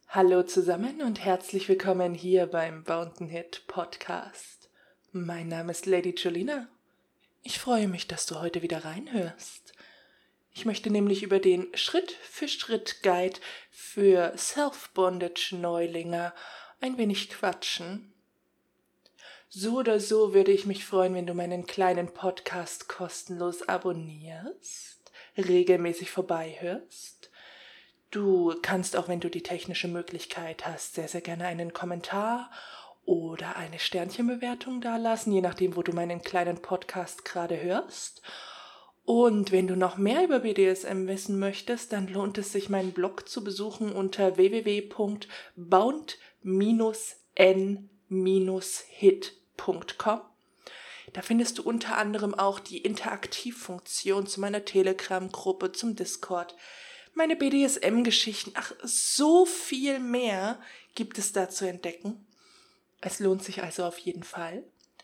Hallo zusammen und herzlich willkommen hier beim Bountain Hit Podcast. Mein Name ist Lady Julina. Ich freue mich, dass du heute wieder reinhörst. Ich möchte nämlich über den Schritt-für-Schritt-Guide für Self-Bondage-Neulinge ein wenig quatschen. So oder so würde ich mich freuen, wenn du meinen kleinen Podcast kostenlos abonnierst, regelmäßig vorbeihörst. Du kannst auch, wenn du die technische Möglichkeit hast, sehr, sehr gerne einen Kommentar oder eine Sternchenbewertung dalassen, je nachdem, wo du meinen kleinen Podcast gerade hörst. Und wenn du noch mehr über BDSM wissen möchtest, dann lohnt es sich, meinen Blog zu besuchen unter www.bound-n-hit.com. Da findest du unter anderem auch die Interaktivfunktion zu meiner Telegram-Gruppe, zum Discord, meine BDSM-Geschichten, so viel mehr gibt es da zu entdecken. Es lohnt sich also auf jeden Fall.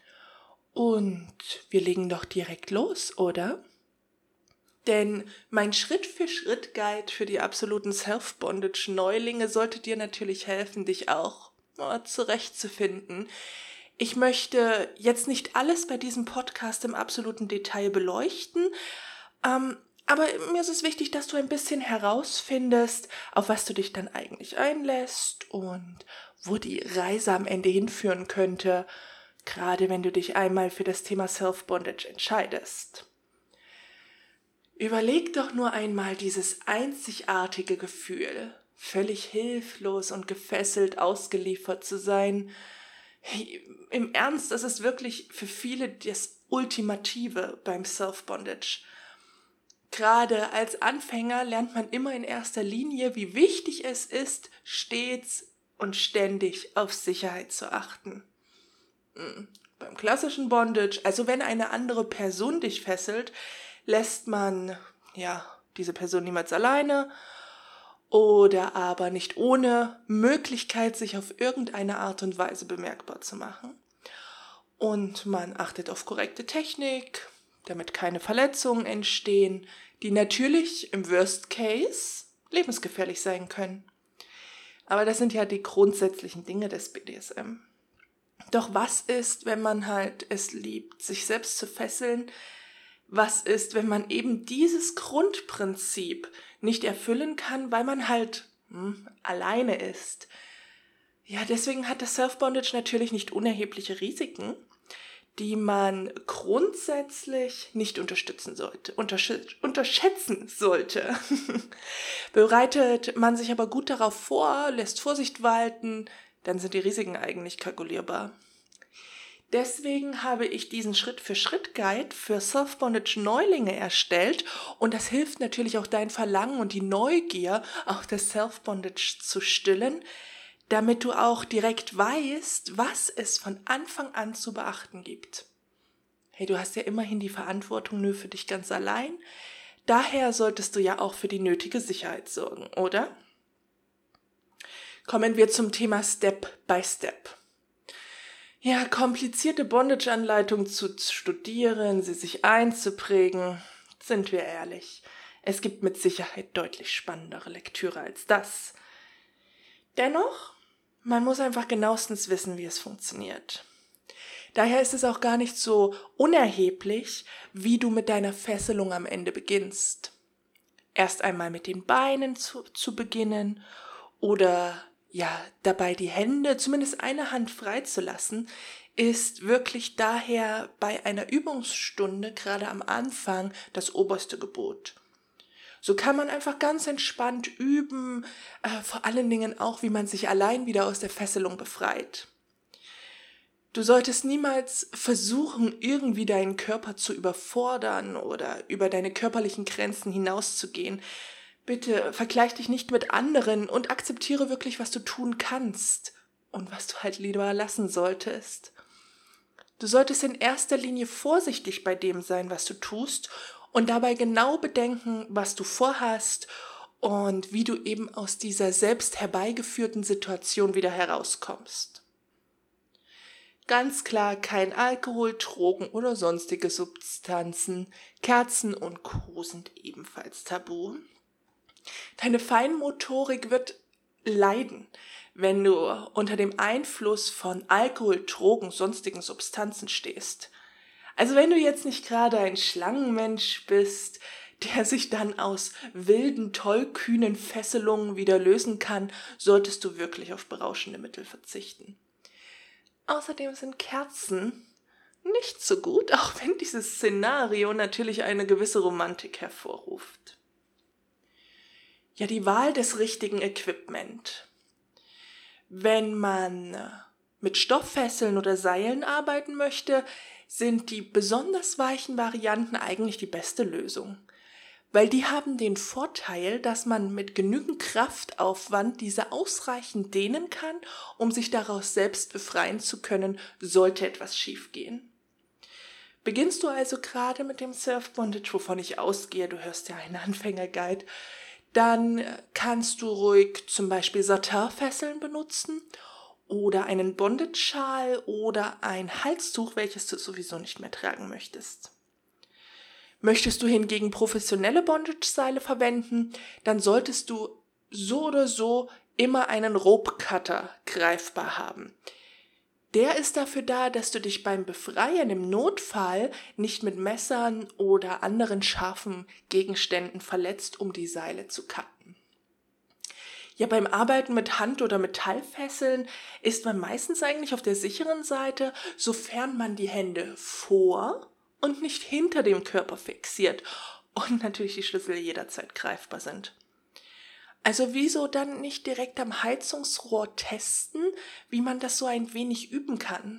Und wir legen doch direkt los, oder? Denn mein Schritt-für-Schritt-Guide für die absoluten Self-Bondage-Neulinge sollte dir natürlich helfen, dich auch zurechtzufinden. Ich möchte jetzt nicht alles bei diesem Podcast im absoluten Detail beleuchten, aber mir ist es wichtig, dass du ein bisschen herausfindest, auf was du dich dann eigentlich einlässt und wo die Reise am Ende hinführen könnte, gerade wenn du dich einmal für das Thema Self-Bondage entscheidest. Überleg doch nur einmal dieses einzigartige Gefühl, völlig hilflos und gefesselt ausgeliefert zu sein. Im Ernst, das ist wirklich für viele das Ultimative beim Self-Bondage. Gerade als Anfänger lernt man immer in erster Linie, wie wichtig es ist, stets und ständig auf Sicherheit zu achten. Beim klassischen Bondage, also wenn eine andere Person dich fesselt, lässt man diese Person niemals alleine oder aber nicht ohne Möglichkeit, sich auf irgendeine Art und Weise bemerkbar zu machen. Und man achtet auf korrekte Technik, damit keine Verletzungen entstehen, die natürlich im Worst Case lebensgefährlich sein können. Aber das sind ja die grundsätzlichen Dinge des BDSM. Doch was ist, wenn man halt es liebt, sich selbst zu fesseln? Was ist, wenn man eben dieses Grundprinzip nicht erfüllen kann, weil man halt alleine ist? Ja, deswegen hat das Self-Bondage natürlich nicht unerhebliche Risiken, die man grundsätzlich nicht unterschätzen sollte. Bereitet man sich aber gut darauf vor, lässt Vorsicht walten, dann sind die Risiken eigentlich kalkulierbar. Deswegen habe ich diesen Schritt-für-Schritt-Guide für Self-Bondage-Neulinge erstellt und das hilft natürlich auch dein Verlangen und die Neugier, auch das Self-Bondage zu stillen, damit du auch direkt weißt, was es von Anfang an zu beachten gibt. Hey, du hast ja immerhin die Verantwortung nur für dich ganz allein. Daher solltest du ja auch für die nötige Sicherheit sorgen, oder? Kommen wir zum Thema Step by Step. Ja, komplizierte Bondage-Anleitungen zu studieren, sie sich einzuprägen, sind wir ehrlich. Es gibt mit Sicherheit deutlich spannendere Lektüre als das. Dennoch, man muss einfach genauestens wissen, wie es funktioniert. Daher ist es auch gar nicht so unerheblich, wie du mit deiner Fesselung am Ende beginnst. Erst einmal mit den Beinen zu beginnen oder dabei die Hände, zumindest eine Hand freizulassen, ist wirklich daher bei einer Übungsstunde gerade am Anfang das oberste Gebot. So kann man einfach ganz entspannt üben, vor allen Dingen auch, wie man sich allein wieder aus der Fesselung befreit. Du solltest niemals versuchen, irgendwie deinen Körper zu überfordern oder über deine körperlichen Grenzen hinauszugehen. Bitte vergleich dich nicht mit anderen und akzeptiere wirklich, was du tun kannst und was du halt lieber lassen solltest. Du solltest in erster Linie vorsichtig bei dem sein, was du tust und dabei genau bedenken, was du vorhast und wie du eben aus dieser selbst herbeigeführten Situation wieder herauskommst. Ganz klar kein Alkohol, Drogen oder sonstige Substanzen, Kerzen und Co. sind ebenfalls tabu. Deine Feinmotorik wird leiden, wenn du unter dem Einfluss von Alkohol, Drogen, sonstigen Substanzen stehst. Also wenn du jetzt nicht gerade ein Schlangenmensch bist, der sich dann aus wilden, tollkühnen Fesselungen wieder lösen kann, solltest du wirklich auf berauschende Mittel verzichten. Außerdem sind Kerzen nicht so gut, auch wenn dieses Szenario natürlich eine gewisse Romantik hervorruft. Ja, die Wahl des richtigen Equipment. Wenn man mit Stofffesseln oder Seilen arbeiten möchte, sind die besonders weichen Varianten eigentlich die beste Lösung. Weil die haben den Vorteil, dass man mit genügend Kraftaufwand diese ausreichend dehnen kann, um sich daraus selbst befreien zu können, sollte etwas schiefgehen. Beginnst du also gerade mit dem Surf-Bondage, wovon ich ausgehe, du hörst ja einen Anfängerguide, dann kannst du ruhig zum Beispiel Satinfesseln benutzen oder einen Bondage-Schal oder ein Halstuch, welches du sowieso nicht mehr tragen möchtest. Möchtest du hingegen professionelle Bondage-Seile verwenden, dann solltest du so oder so immer einen Rope Cutter greifbar haben. Der ist dafür da, dass du dich beim Befreien im Notfall nicht mit Messern oder anderen scharfen Gegenständen verletzt, um die Seile zu cutten. Ja, beim Arbeiten mit Hand- oder Metallfesseln ist man meistens eigentlich auf der sicheren Seite, sofern man die Hände vor und nicht hinter dem Körper fixiert und natürlich die Schlüssel jederzeit greifbar sind. Also wieso dann nicht direkt am Heizungsrohr testen, wie man das so ein wenig üben kann?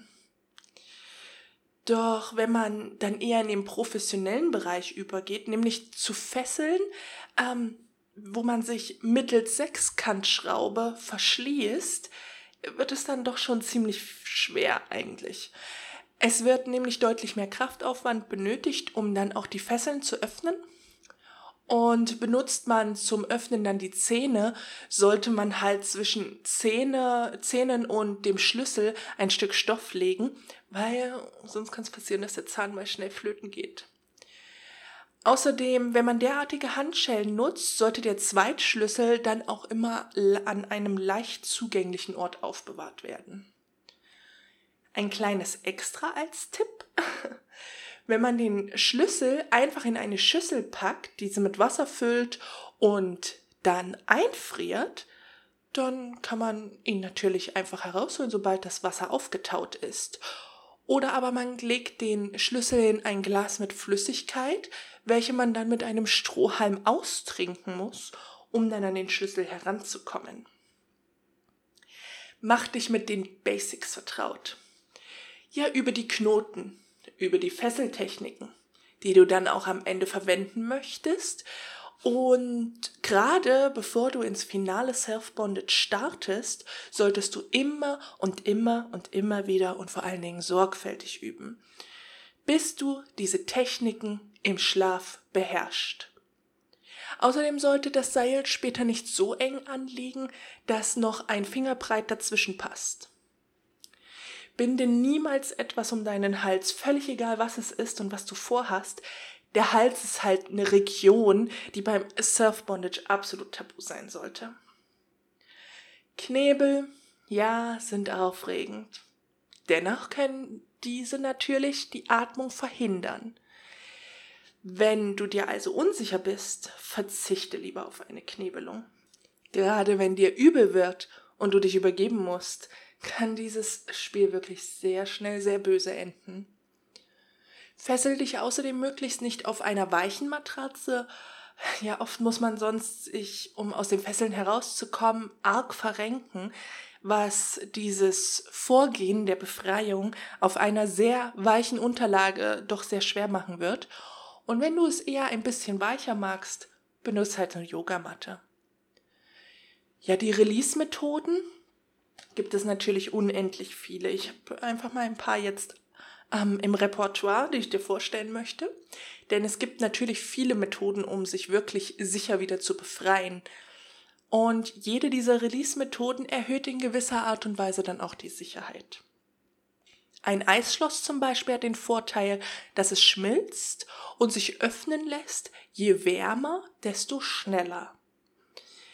Doch wenn man dann eher in den professionellen Bereich übergeht, nämlich zu Fesseln, wo man sich mittels Sechskantschraube verschließt, wird es dann doch schon ziemlich schwer eigentlich. Es wird nämlich deutlich mehr Kraftaufwand benötigt, um dann auch die Fesseln zu öffnen. Und benutzt man zum Öffnen dann die Zähne, sollte man halt zwischen Zähnen und dem Schlüssel ein Stück Stoff legen, weil sonst kann es passieren, dass der Zahn mal schnell flöten geht. Außerdem, wenn man derartige Handschellen nutzt, sollte der Zweitschlüssel dann auch immer an einem leicht zugänglichen Ort aufbewahrt werden. Ein kleines Extra als Tipp. Wenn man den Schlüssel einfach in eine Schüssel packt, diese mit Wasser füllt und dann einfriert, dann kann man ihn natürlich einfach herausholen, sobald das Wasser aufgetaut ist. Oder aber man legt den Schlüssel in ein Glas mit Flüssigkeit, welche man dann mit einem Strohhalm austrinken muss, um dann an den Schlüssel heranzukommen. Mach dich mit den Basics vertraut. Ja, über die Knoten, über die Fesseltechniken, die du dann auch am Ende verwenden möchtest. Und gerade bevor du ins finale Self-Bondage startest, solltest du immer und immer und immer wieder und vor allen Dingen sorgfältig üben, bis du diese Techniken im Schlaf beherrschst. Außerdem sollte das Seil später nicht so eng anliegen, dass noch ein Fingerbreit dazwischen passt. Binde niemals etwas um deinen Hals, völlig egal, was es ist und was du vorhast. Der Hals ist halt eine Region, die beim Surf-Bondage absolut tabu sein sollte. Knebel, ja, sind aufregend. Dennoch können diese natürlich die Atmung verhindern. Wenn du dir also unsicher bist, verzichte lieber auf eine Knebelung. Gerade wenn dir übel wird und du dich übergeben musst, kann dieses Spiel wirklich sehr schnell sehr böse enden. Fessel dich außerdem möglichst nicht auf einer weichen Matratze. Ja, oft muss man sonst sich, um aus den Fesseln herauszukommen, arg verrenken, was dieses Vorgehen der Befreiung auf einer sehr weichen Unterlage doch sehr schwer machen wird. Und wenn du es eher ein bisschen weicher magst, benutze halt eine Yogamatte. Ja, die Release-Methoden gibt es natürlich unendlich viele. Ich habe einfach mal ein paar jetzt im Repertoire, die ich dir vorstellen möchte. Denn es gibt natürlich viele Methoden, um sich wirklich sicher wieder zu befreien. Und jede dieser Release-Methoden erhöht in gewisser Art und Weise dann auch die Sicherheit. Ein Eisschloss zum Beispiel hat den Vorteil, dass es schmilzt und sich öffnen lässt, je wärmer, desto schneller.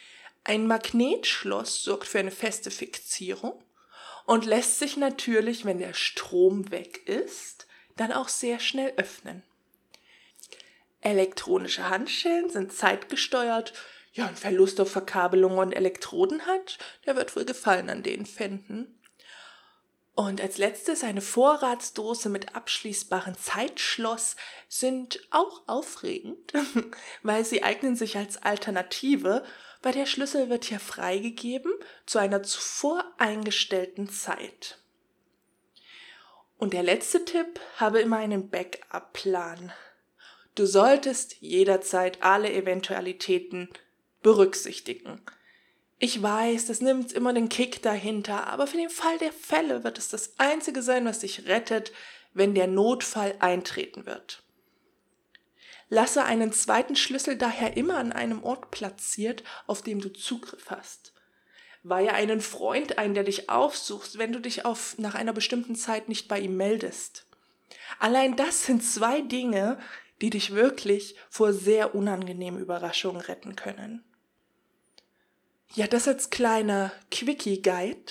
Ein Magnetschloss sorgt für eine feste Fixierung und lässt sich natürlich, wenn der Strom weg ist, dann auch sehr schnell öffnen. Elektronische Handschellen sind zeitgesteuert. Ja, ein Verlust auf Verkabelung und Elektroden hat, der wird wohl Gefallen an denen finden. Und als letztes eine Vorratsdose mit abschließbarem Zeitschloss sind auch aufregend, weil sie eignen sich als Alternative, weil der Schlüssel wird ja freigegeben zu einer zuvor eingestellten Zeit. Und der letzte Tipp, habe immer einen Backup-Plan. Du solltest jederzeit alle Eventualitäten berücksichtigen. Ich weiß, das nimmt immer den Kick dahinter, aber für den Fall der Fälle wird es das Einzige sein, was dich rettet, wenn der Notfall eintreten wird. Lasse einen zweiten Schlüssel daher immer an einem Ort platziert, auf dem du Zugriff hast. Weihe einen Freund ein, der dich aufsucht, wenn du dich nach einer bestimmten Zeit nicht bei ihm meldest. Allein das sind 2 Dinge, die dich wirklich vor sehr unangenehmen Überraschungen retten können. Ja, das als kleiner Quickie-Guide.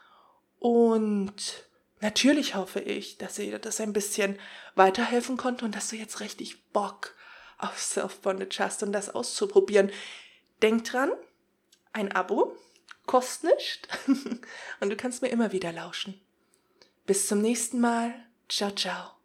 Und natürlich hoffe ich, dass dir das ein bisschen weiterhelfen konnte und dass du jetzt richtig Bock auf Self-Bondage hast und das auszuprobieren. Denk dran, ein Abo kostet nichts und du kannst mir immer wieder lauschen. Bis zum nächsten Mal. Ciao, ciao.